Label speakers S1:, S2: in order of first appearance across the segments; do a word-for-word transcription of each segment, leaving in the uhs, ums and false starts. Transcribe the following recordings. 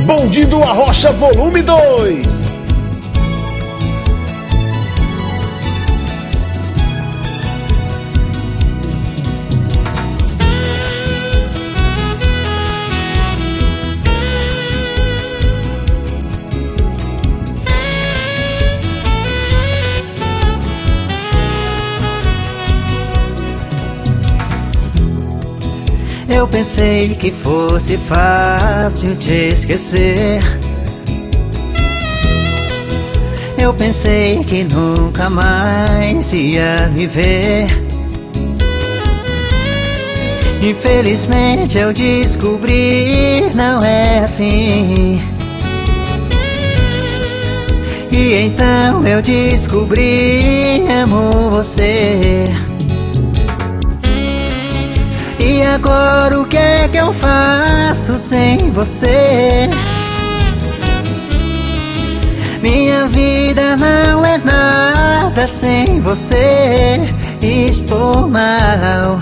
S1: Bonde do Arrocha Volume dois.
S2: Eu pensei que fosse fácil te esquecer. Eu pensei que nunca mais ia me ver. Infelizmente eu descobri, não é assim. E então eu descobri, amo você. E agora o que é que eu faço sem você? Minha vida não é nada sem você. Estou mal.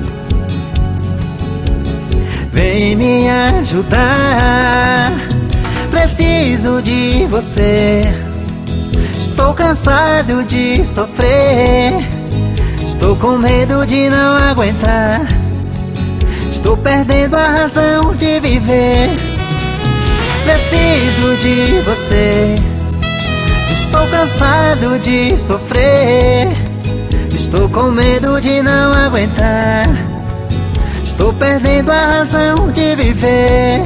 S2: Vem me ajudar. Preciso de você. Estou cansado de sofrer. Estou com medo de não aguentar. Estou perdendo a razão de viver. Preciso de você. Estou cansado de sofrer. Estou com medo de não aguentar. Estou perdendo a razão de viver.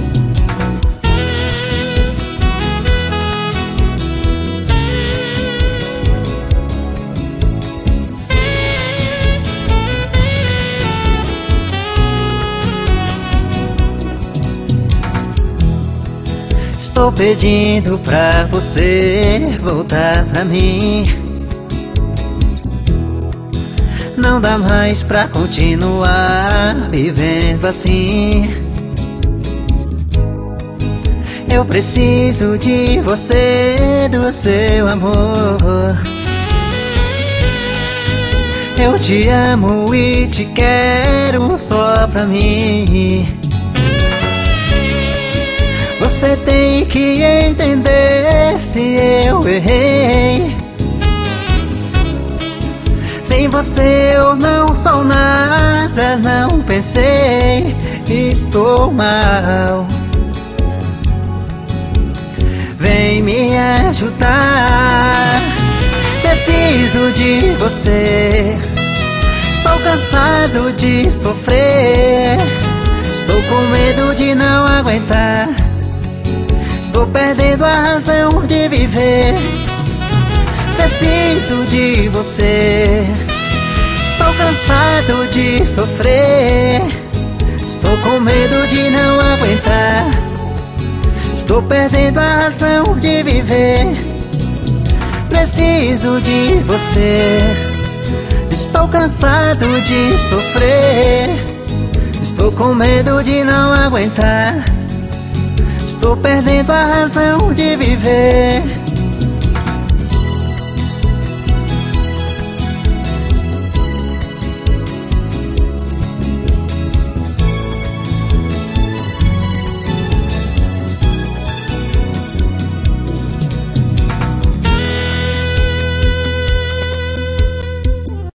S2: Estou pedindo pra você voltar pra mim. Não dá mais pra continuar vivendo assim. Eu preciso de você, do seu amor. Eu te amo e te quero só pra mim. Você tem que entender se eu errei. Sem você eu não sou nada, não pensei, estou mal. Vem me ajudar. Preciso de você. Estou cansado de sofrer. Estou com medo de não aguentar. Estou perdendo a razão de viver. Preciso de você. Estou cansado de sofrer. Estou com medo de não aguentar. Estou perdendo a razão de viver. Preciso de você. Estou cansado de sofrer. Estou com medo de não aguentar. Estou perdendo a razão de viver.